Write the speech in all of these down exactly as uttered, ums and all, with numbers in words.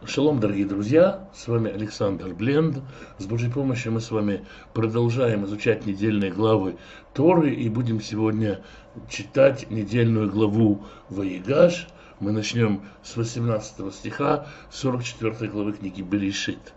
Шалом, дорогие друзья, с вами Александр Бленд. С Божьей помощью мы с вами продолжаем изучать недельные главы Торы и будем сегодня читать недельную главу Ваигаш. Мы начнем с восемнадцатого стиха сорок четвёртой главы книги Берешит.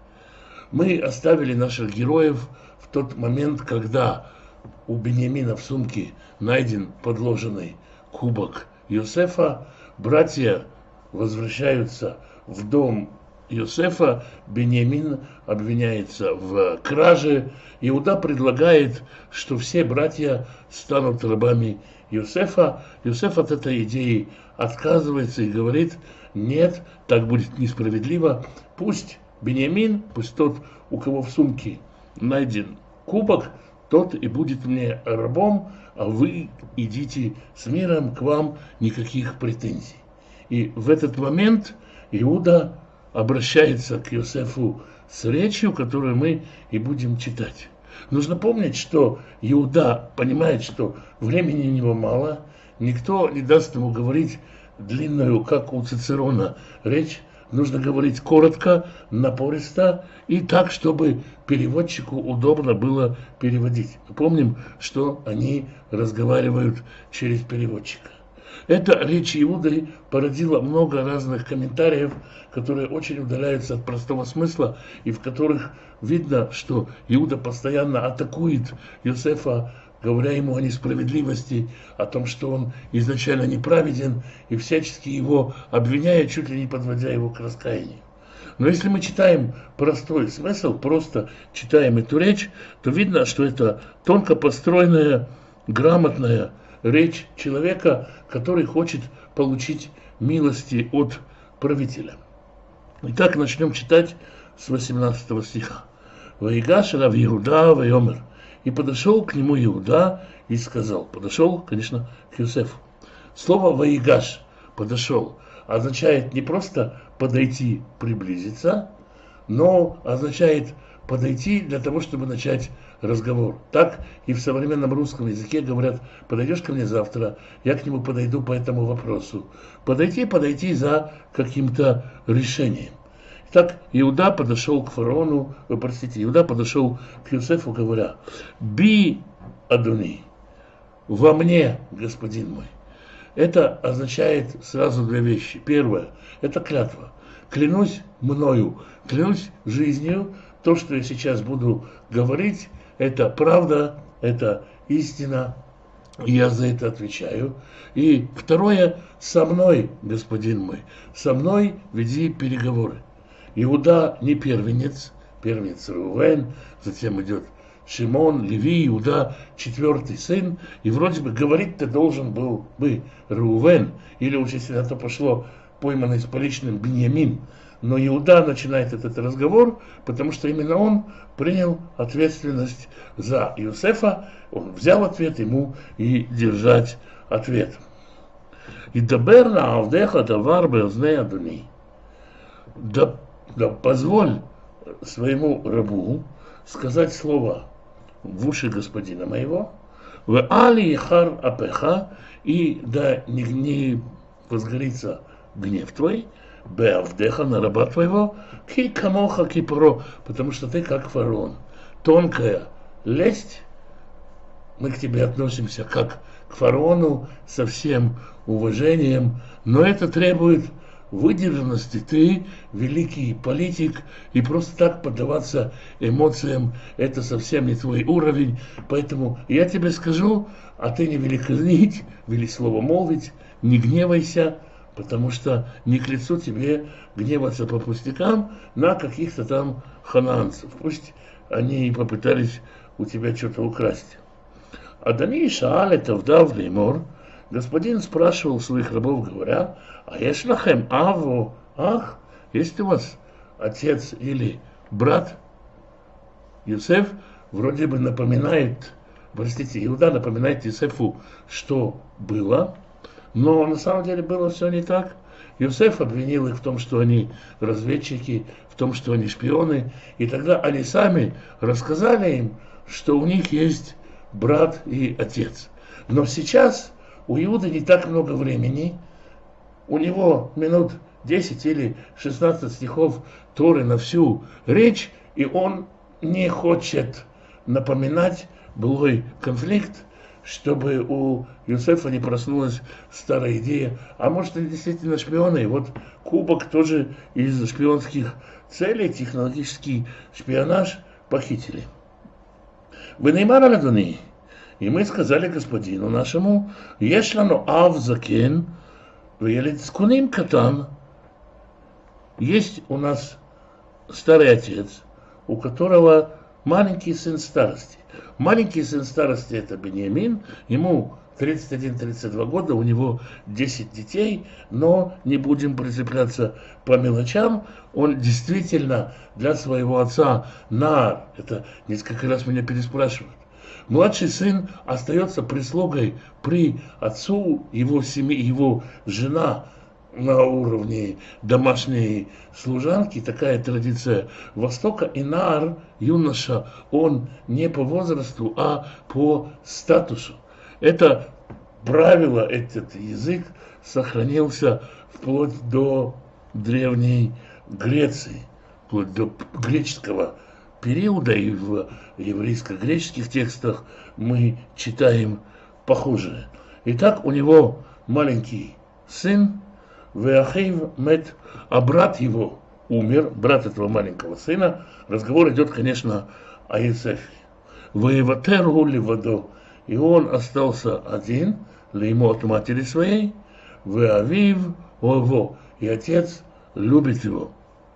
Мы оставили наших героев в тот момент, когда у Биньямина в сумке найден подложенный кубок Йосефа. Братья возвращаются в дом Йосефа, Биньямин обвиняется в краже. Иуда предлагает, что все братья станут рабами Йосефа. Йосеф от этой идеи отказывается и говорит: нет, так будет несправедливо. Пусть Биньямин, пусть тот, у кого в сумке найден кубок, тот и будет мне рабом, а вы идите с миром, к вам никаких претензий. И в этот момент Иуда обращается к Йосефу с речью, которую мы и будем читать. Нужно помнить, что Иуда понимает, что времени у него мало, никто не даст ему говорить длинную, как у Цицерона, речь. Нужно говорить коротко, напористо и так, чтобы переводчику удобно было переводить. Помним, что они разговаривают через переводчика. Эта речь Иуды породила много разных комментариев, которые очень удаляются от простого смысла и в которых видно, что Иуда постоянно атакует Йосефа, говоря ему о несправедливости, о том, что он изначально неправеден, и всячески его обвиняя, чуть ли не подводя его к раскаянию. Но если мы читаем простой смысл, просто читаем эту речь, то видно, что это тонко построенная, грамотная речь человека, который хочет получить милости от правителя. Итак, начнем читать с восемнадцатого стиха. «Ваигаш рав Иуда ваёмер». И подошел к нему Иуда и сказал. Подошел, конечно, к Йосефу. Слово «ваигаш» подошел означает не просто подойти, приблизиться, но означает подойти для того, чтобы начать разговор. Так и в современном русском языке говорят: подойдешь ко мне завтра, я к нему подойду по этому вопросу. Подойти, подойти за каким-то решением. Так Иуда подошел к фараону, вы простите, Иуда подошел к Йосефу, говоря: «Би, Адуни, во мне, господин мой». Это означает сразу две вещи. Первое – это клятва. Клянусь мною, клянусь жизнью, то, что я сейчас буду говорить, это правда, это истина, и я за это отвечаю. И второе – со мной, господин мой, со мной веди переговоры. Иуда не первенец, первенец Реувен, затем идет Шимон, Леви, Иуда четвертый сын, и вроде бы говорить-то должен был бы Реувен, или уж если на то пошло, пойманный с поличным Биньямин. Но Иуда начинает этот разговор, потому что именно он принял ответственность за Йосефа, он взял ответ, ему и держать ответ. И дабер на авдеха давар беозней Адуни. Да, да позволь своему рабу сказать слово в уши господина моего, в али хар апеха, и да не, не возгорится гнев твой, беавдеха, на раба твоего, ки камоха кипро, потому что ты как фараон. Тонкая лесть, мы к тебе относимся как к фараону со всем уважением, но это требует выдержанности. Ты великий политик, и просто так поддаваться эмоциям — это совсем не твой уровень. Поэтому я тебе скажу, а ты не вели казнить, вели слово молвить, не гневайся, потому что не к лицу тебе гневаться по пустякам на каких-то там ханаанцев. Пусть они и попытались у тебя что-то украсть. Адани шааль это вдав леймор. Господин спрашивал своих рабов, говоря: а ешлахем аву, ах, есть у вас отец или брат? Йосеф вроде бы напоминает, простите, Иуда напоминает Йосефу, что было, но на самом деле было все не так. Йосеф обвинил их в том, что они разведчики, в том, что они шпионы, и тогда они сами рассказали им, что у них есть брат и отец. Но сейчас у Иуды не так много времени, у него минут десять или шестнадцать стихов Торы на всю речь, и он не хочет напоминать былой конфликт, чтобы у Юсефа не проснулась старая идея. А может, они действительно шпионы? И вот кубок тоже из шпионских целей, технологический шпионаж похитили. Вы Неймар аль-Адуни. И мы сказали господину нашему: Ешлану ав закен, веелед скуним катан. Есть у нас старый отец, у которого маленький сын старости. Маленький сын старости — это Беньямин, ему тридцать один — тридцать два года, у него десять детей, но не будем прицепляться по мелочам. Он действительно для своего отца Наар, это несколько раз меня переспрашивают, младший сын остается прислугой при отцу, его семьи, его жена на уровне домашней служанки, такая традиция Востока. И Наар, юноша, он не по возрасту, а по статусу. Это правило, этот язык сохранился вплоть до Древней Греции, вплоть до греческого периода, и в еврейско-греческих текстах мы читаем похожее. Итак, у него маленький сын, Веахив мет, а брат его умер, брат этого маленького сына. Разговор идет, конечно, о Юсефе. Воеватеру ливадо, и он остался один, ему от матери своей. Веавив ово, и отец любит его.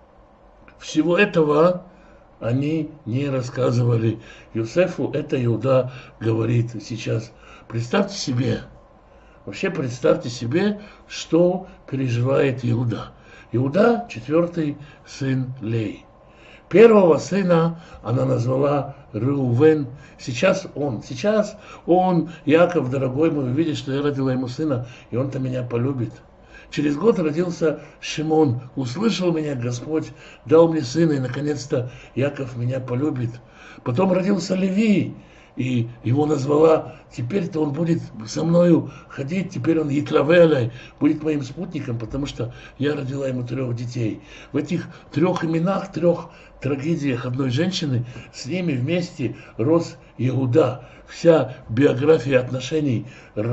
Всего этого они не рассказывали Юсефу. Это Иуда говорит сейчас. Представьте себе, вообще представьте себе, что переживает Иуда. Иуда — четвертый сын Леи. Первого сына она назвала Реувен. Сейчас он, сейчас он, Яков, дорогой мой, увидит, что я родила ему сына, и он-то меня полюбит. Через год родился Шимон. Услышал меня Господь, дал мне сына, и наконец-то Яков меня полюбит. Потом родился Леви, и его назвала, теперь-то он будет со мною ходить, теперь он Итравелай, будет моим спутником, потому что я родила ему трех детей. В этих трех именах, трех трагедиях одной женщины, с ними вместе рос Иуда. Вся биография отношений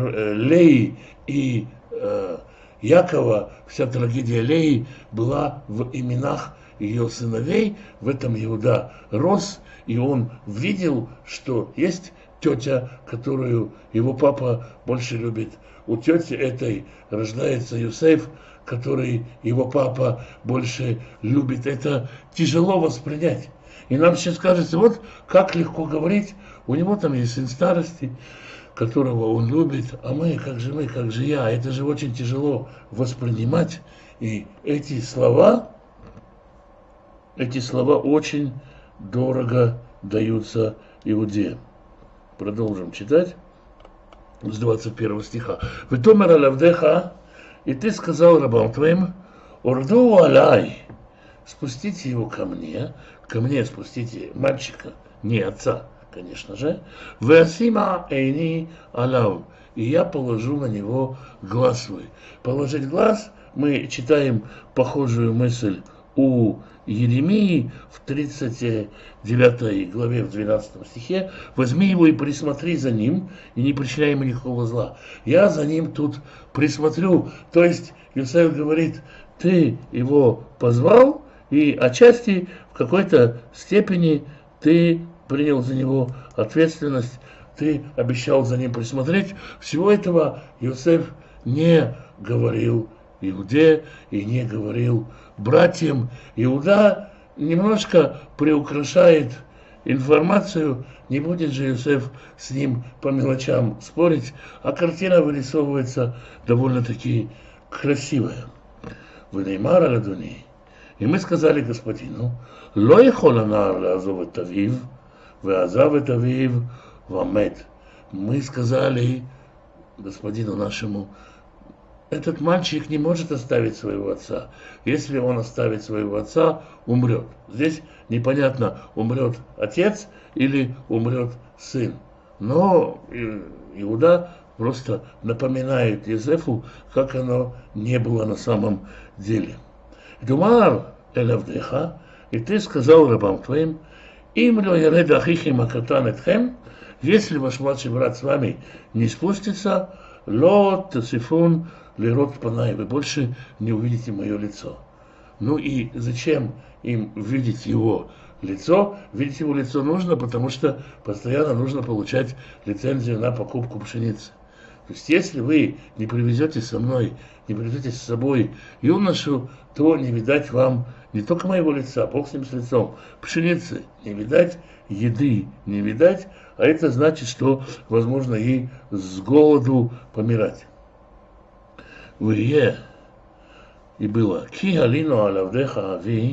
Леи и э, Якова, вся трагедия Леи была в именах ее сыновей. В этом Иуда рос, и он видел, что есть тетя, которую его папа больше любит. У тети этой рождается Юсеф, который его папа больше любит. Это тяжело воспринять. И нам сейчас кажется, вот как легко говорить, у него там есть сын старости, которого он любит, а мы, как же мы, как же я. Это же очень тяжело воспринимать. И эти слова, эти слова очень дорого даются Иуде. Продолжим читать с двадцать первого стиха. «Витомер алавдеха, и ты сказал рабам твоим, урду алай, спустите его ко мне, ко мне спустите мальчика, не отца, конечно же, веасима эйни алав, и я положу на него глаз свой». Положить глаз, мы читаем похожую мысль у Еремии в тридцать девятой главе, в двенадцатом стихе. «Возьми его и присмотри за ним, и не причиняй ему никакого зла. Я за ним тут присмотрю». То есть Юсеф говорит, ты его позвал, и отчасти в какой-то степени ты принял за него ответственность, ты обещал за ним присмотреть. Всего этого Юсеф не говорил Иуде и не говорил братьям. Иуда немножко приукрашает информацию, не будет же Юсеф с ним по мелочам спорить, а картина вырисовывается довольно-таки красивая. Венеймар аль-Адуни. И мы сказали господину, «Ло яхол анаар лаазов эт авив, веазав эт авив вамет». Мы сказали господину нашему, этот мальчик не может оставить своего отца. Если он оставит своего отца, умрет. Здесь непонятно, умрет отец или умрет сын. Но Иуда просто напоминают Йосефу, как оно не было на самом деле. Думар элавдеха, и ты сказал рабам твоим, им ло яред ахихим акатан этхем, если ваш младший брат с вами не спустится, ло тасифун лирот панай, вы больше не увидите мое лицо. Ну и зачем им видеть его лицо? Видеть его лицо нужно, потому что постоянно нужно получать лицензию на покупку пшеницы. То есть, если вы не привезете со мной, не привезете с собой юношу, то не видать вам не только моего лица, Бог с ним с лицом, пшеницы не видать, еды не видать, а это значит, что возможно и с голоду помирать. Вие и было ки алину алавдеха ави,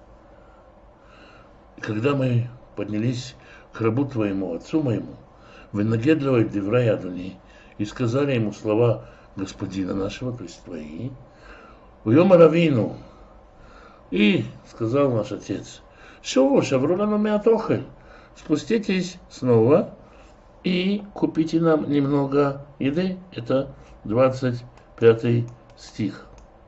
когда мы поднялись к рабу твоему, отцу моему, вынагедливай деврай адуни, и сказали ему слова господина нашего, то есть твои, уйома равину, и сказал наш отец, шоу, шаврула меатохель, спуститесь снова и купите нам немного еды. Это двадцать пятый стих.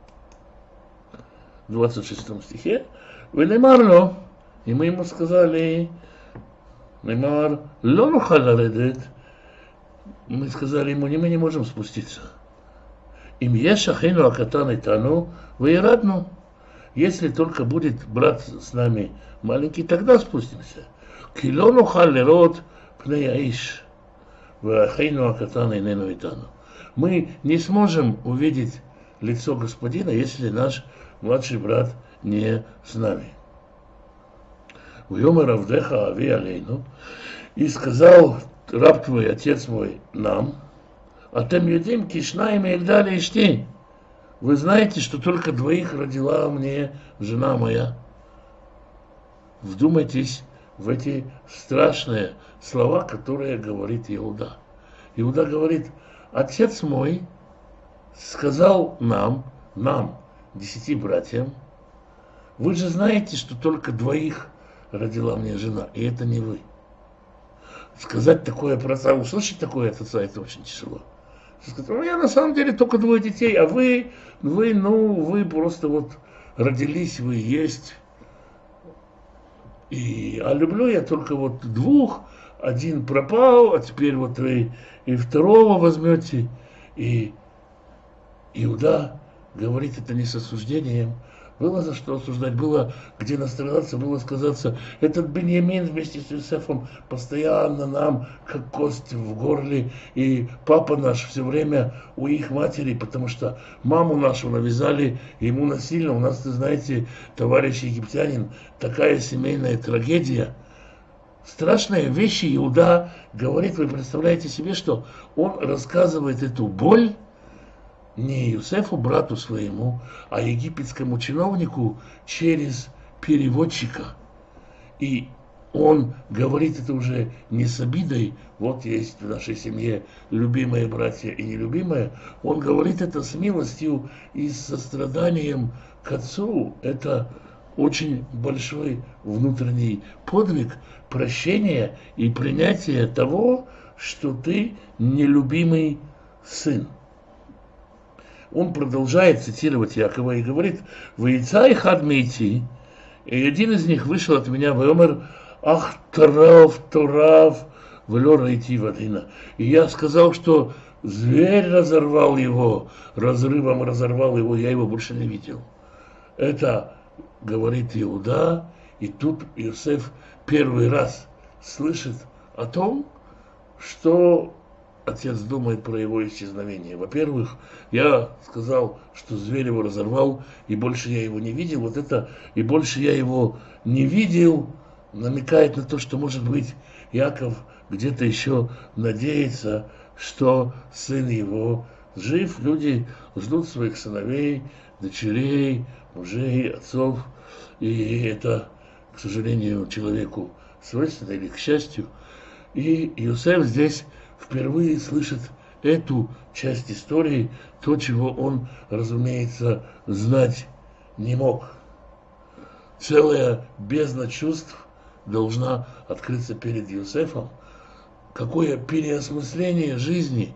В двадцать шестом стихе, вы немарло, и мы ему сказали, немар, лону халаредет, мы сказали ему, не, мы не можем спуститься. Им ешахину акатан итану, вы и радну. Если только будет брат с нами маленький, тогда спустимся. Килону халерот пнеяиш, вахину акатан инену итану. Мы не сможем увидеть лицо господина, если наш младший брат не с нами. Уйома равдеха ави алейну, и сказал раб твой, отец мой, нам, атем юдим кишнаим и дали ишти. Вы знаете, что только двоих родила мне жена моя. Вдумайтесь в эти страшные слова, которые говорит Иуда. Иуда говорит, отец мой сказал нам, нам, десяти братьям, вы же знаете, что только двоих родила мне жена, и это не вы. Сказать такое про отца, услышать такое от отца, это очень тяжело. Сказать, ну, я на самом деле только двое детей, а вы, вы, ну, вы просто вот родились, вы есть. И, а люблю я только вот двух, один пропал, а теперь вот вы и второго возьмете. И Иуда говорит это не с осуждением. Было за что осуждать, было где настрадаться, было сказаться. Этот Беньямин вместе с Йосефом постоянно нам, как кость в горле. И папа наш все время у их матери, потому что маму нашу навязали ему насильно. У нас, ты знаете, товарищ египтянин, такая семейная трагедия. Страшные вещи Иуда говорит, вы представляете себе, что он рассказывает эту боль не Йосефу, брату своему, а египетскому чиновнику через переводчика. И он говорит это уже не с обидой, вот есть в нашей семье любимые братья и нелюбимые, он говорит это с милостью и с состраданием к отцу. Это очень большой внутренний подвиг прощения и принятия того, что ты нелюбимый сын. Он продолжает цитировать Якова и говорит, «Вейцай хадмейти», и один из них вышел от меня, «Вейомер, ах, тарав, тарав, велора идти вадина». И я сказал, что зверь разорвал его, разрывом разорвал его, я его больше не видел. Это говорит Иуда, и тут Йосеф первый раз слышит о том, что отец думает про его исчезновение. Во-первых, я сказал, что зверь его разорвал, и больше я его не видел. Вот это «и больше я его не видел» намекает на то, что, может быть, Яков где-то еще надеется, что сын его жив. Люди ждут своих сыновей, дочерей, мужей, отцов. И это, к сожалению, человеку свойственно или к счастью. И Йосеф здесь впервые слышит эту часть истории, то, чего он, разумеется, знать не мог. Целая бездна чувств должна открыться перед Йосефом. Какое переосмысление жизни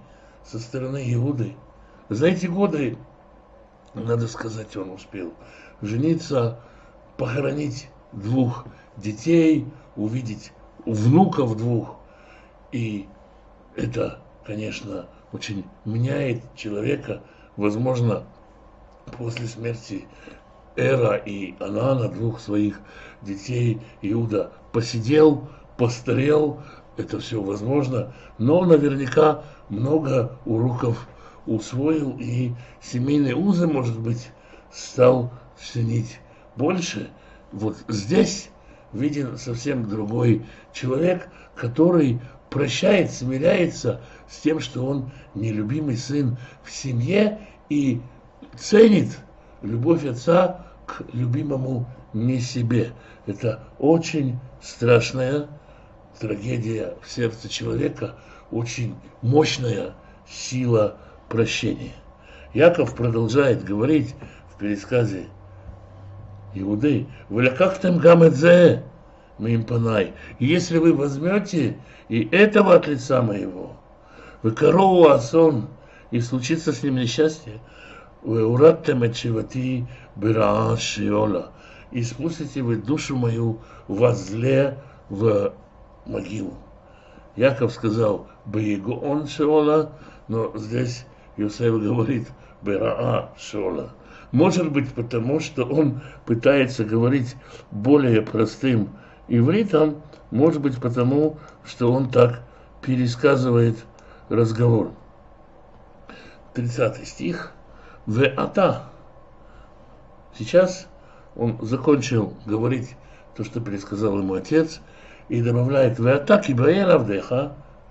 со стороны Иуды. За эти годы, надо сказать, он успел жениться, похоронить двух детей, увидеть внуков двух. И это, конечно, очень меняет человека. Возможно, после смерти Эра и Анана, двух своих детей, Иуда посидел, постарел, это все возможно, но наверняка много уроков усвоил, и семейные узы, может быть, стал ценить больше. Вот здесь виден совсем другой человек, который прощает, смиряется с тем, что он нелюбимый сын в семье и ценит любовь отца к любимому не себе. Это очень страшная трагедия в сердце человека, очень мощная сила прощения. Яков продолжает говорить в пересказе Иуды: «Вылякахтем гам эт зе мимпанай». Если вы возьмете и этого от лица моего, вы корову асон, и случится с ним несчастье, вы ураттем эт шивати бираа шиола, и спустите вы душу мою во зле в могилу. Яков сказал беегоон шиола, но здесь Йосеф говорит бираа шиола. Может быть, потому что он пытается говорить более простым ивритом, может быть, потому что он так пересказывает разговор. тридцатый стих. «Ве ата». Сейчас он закончил говорить то, что пересказал ему отец, и добавляет: «Ве ата кибаэль авдеха».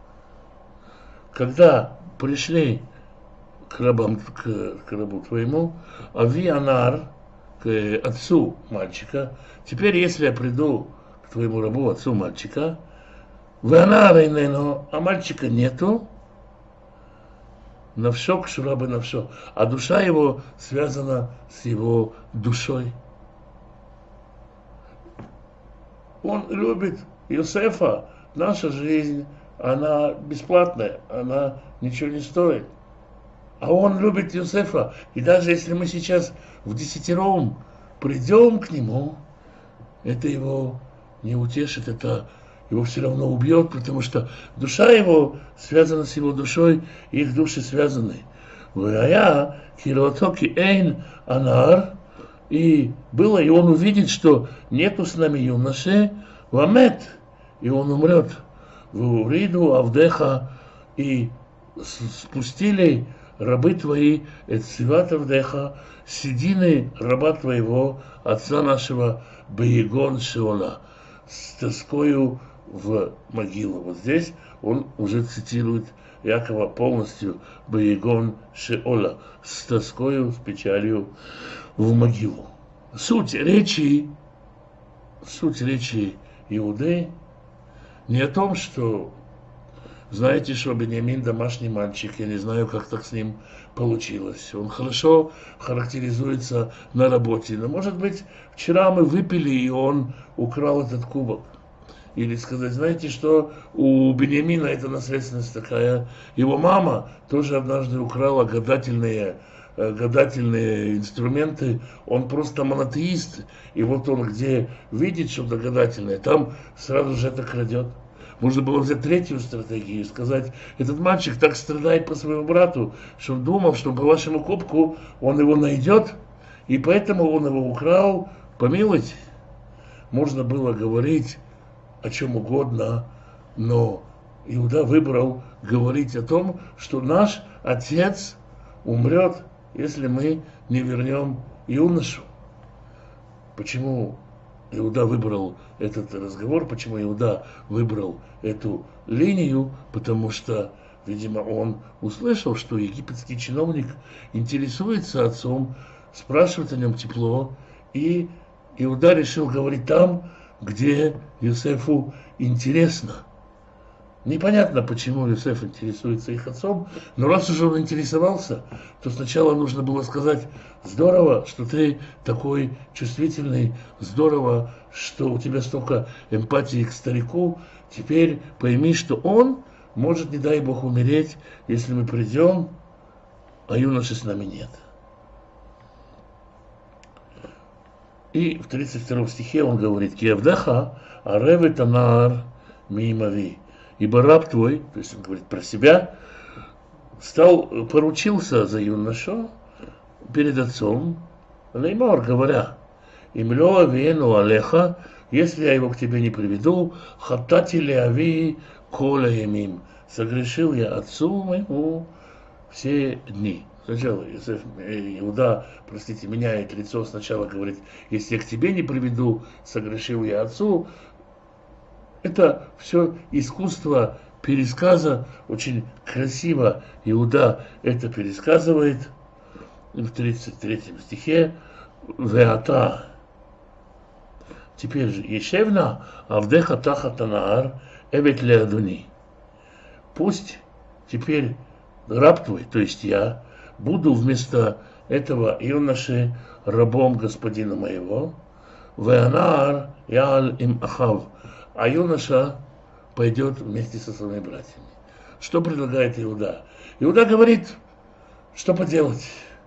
Когда пришли к рабам, к, к рабу твоему, ави анар, к отцу мальчика, теперь, если я приду к твоему рабу, отцу мальчика, в анар инено, а мальчика нету, навшо кшурабы навшо, а душа его связана с его душой. Он любит Йосефа. Наша жизнь, она бесплатная, она ничего не стоит. А он любит Йосефа. И даже если мы сейчас в десятером придем к нему, это его не утешит, это его все равно убьет, потому что душа его связана с его душой, их души связаны. Вая киротоки эйн анар, и было, и он увидит, что нету с нами юноши, вамет, и он умрет. В уриду авдеха, и спустили рабы твои, эциват авдеха, седины раба твоего, отца нашего, беегон шиола, с тоскою в могилу. Вот здесь он уже цитирует Якова полностью: беегон шиола, с тоскою, с печалью в могилу. Суть речи, суть речи Иуды не о том, что, знаете, что Беньямин домашний мальчик, я не знаю, как так с ним получилось. Он хорошо характеризуется на работе. Но, может быть, вчера мы выпили, и он украл этот кубок. Или сказать, знаете, что у Беньямина эта наследственность такая. Его мама тоже однажды украла гадательные, гадательные инструменты. Он просто монотеист. И вот он где видит что-то гадательное, там сразу же это крадет. Можно было взять третью стратегию и сказать: этот мальчик так страдает по своему брату, что он думал, что по вашему кубку он его найдет, и поэтому он его украл. Помилуйте. Можно было говорить о чем угодно, но Иуда выбрал говорить о том, что наш отец умрет, если мы не вернем юношу. Почему Иуда выбрал этот разговор, почему Иуда выбрал эту линию? Потому что, видимо, он услышал, что египетский чиновник интересуется отцом, спрашивает о нем тепло, и Иуда решил говорить там, где Йосефу интересно. Непонятно, почему Йосеф интересуется их отцом, но раз уже он интересовался, то сначала нужно было сказать: здорово, что ты такой чувствительный, здорово, что у тебя столько эмпатии к старику, теперь пойми, что он может, не дай Бог, умереть, если мы придем, а юноши с нами нет. И в тридцать втором стихе он говорит: «Киевдаха ареве танар мимави». Ибо раб твой, то есть он говорит про себя, стал, поручился за юношу перед отцом, леймор, говоря: «Имло авиену алеха, если я его к тебе не приведу, хатати леави кола ямим, согрешил я отцу моему все дни». Сначала Иосиф, Иуда, простите, меняет лицо, сначала говорит: «Если я к тебе не приведу, согрешил я отцу». Это все искусство пересказа, очень красиво Иуда это пересказывает в тридцать третьем стихе. «Веата». Теперь же «Ешевна авдеха тахат анаар эвет леадуни». Пусть теперь раб твой, то есть я, буду вместо этого юноши рабом господина моего. Веанаар яаль им ахав. А юноша пойдет вместе со своими братьями. Что предлагает Иуда? Иуда говорит: что поделать?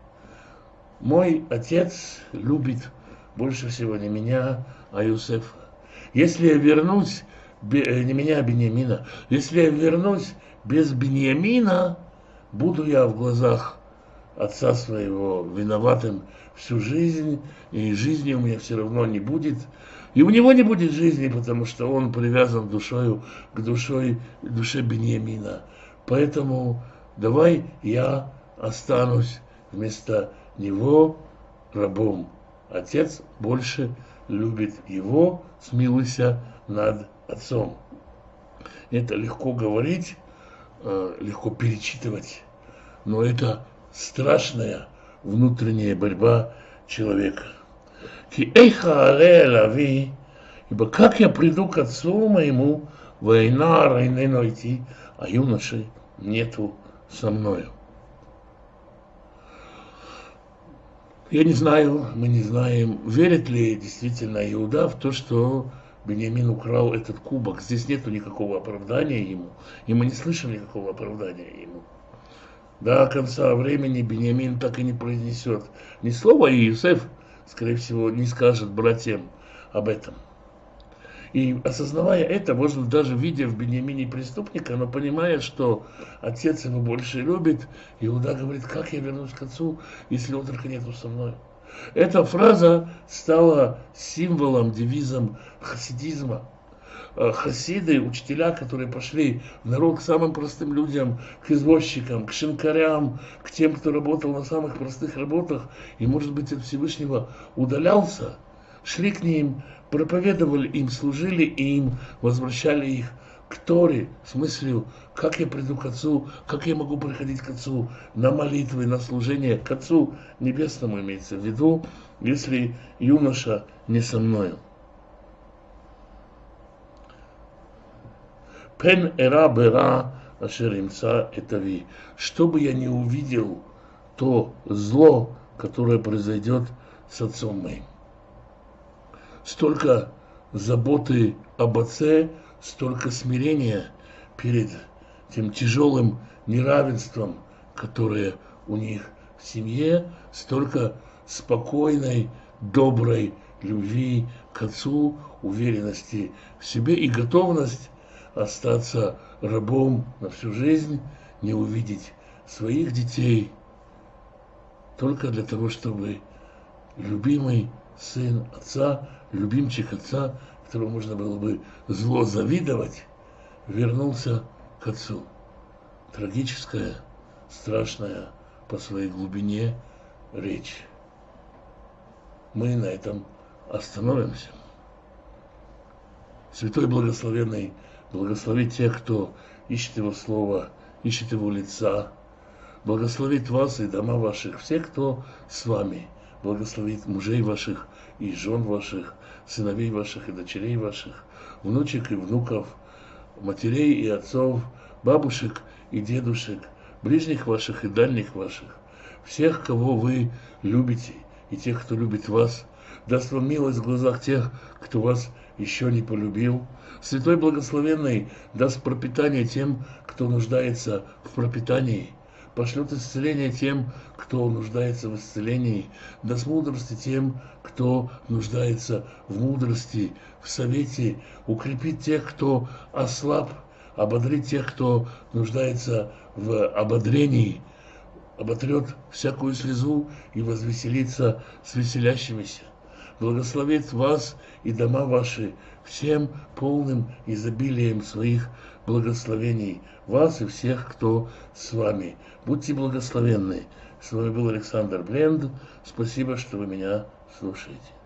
Мой отец любит больше всего не меня, а Иосифа. Если я вернусь, не меня, а Беньямина, если я вернусь без Беньямина, буду я в глазах отца своего виноватым всю жизнь, и жизни у меня все равно не будет. И у него не будет жизни, потому что он привязан душою к душой, душе Беньямина. Поэтому давай я останусь вместо него рабом. Отец больше любит его, смилуйся над отцом. Это легко говорить, легко перечитывать, но это страшная внутренняя борьба человека. Ки эйха але лави, ибо как я приду к отцу моему, война райнено идти, а юноши нету со мною. Я не знаю, мы не знаем, верит ли действительно Иуда в то, что Беньямин украл этот кубок. Здесь нету никакого оправдания ему, и мы не слышим никакого оправдания ему. До конца времени Беньямин так и не произнесет ни слова, и Иосиф, скорее всего, не скажет братьям об этом. И осознавая это, можно даже видя в Беньямине преступника, но понимая, что отец его больше любит, Иуда говорит: как я вернусь к отцу, если он только нету со мной. Эта фраза стала символом, девизом хасидизма. Хасиды, учителя, которые пошли в народ к самым простым людям, к извозчикам, к шинкарям, к тем, кто работал на самых простых работах, и, может быть, от Всевышнего удалялся, шли к ним, проповедовали им, служили им, возвращали их к Торе, с мыслью: как я приду к Отцу, как я могу приходить к Отцу на молитвы, на служение, к Отцу Небесному имеется в виду, если юноша не со мною. Пен эра бера ашеримца этави. Чтобы я не увидел то зло, которое произойдет с отцом моим. Столько заботы об отце, столько смирения перед тем тяжелым неравенством, которое у них в семье, столько спокойной, доброй любви к отцу, уверенности в себе и готовность остаться рабом на всю жизнь, не увидеть своих детей, только для того, чтобы любимый сын отца, любимчик отца, которому можно было бы зло завидовать, вернулся к отцу. Трагическая, страшная по своей глубине речь. Мы на этом остановимся. Святой Благословенный благословит тех, кто ищет Его Слова, ищет Его лица. Благословит вас и дома ваших, всех, кто с вами. Благословит мужей ваших и жен ваших, сыновей ваших и дочерей ваших, внучек и внуков, матерей и отцов, бабушек и дедушек, ближних ваших и дальних ваших, всех, кого вы любите, и тех, кто любит вас. даст вам милость в глазах тех, кто вас еще не полюбил. Святой Благословенный даст пропитание тем, кто нуждается в пропитании. Пошлет исцеление тем, кто нуждается в исцелении, даст мудрости тем, кто нуждается в мудрости, в совете, укрепит тех, кто ослаб, ободрит тех, кто нуждается в ободрении, оботрет всякую слезу и возвеселится с веселящимися. Благословит вас и дома ваши всем полным изобилием своих благословений, вас и всех, кто с вами. Будьте благословенны. С вами был Александр Бленд. Спасибо, что вы меня слушаете.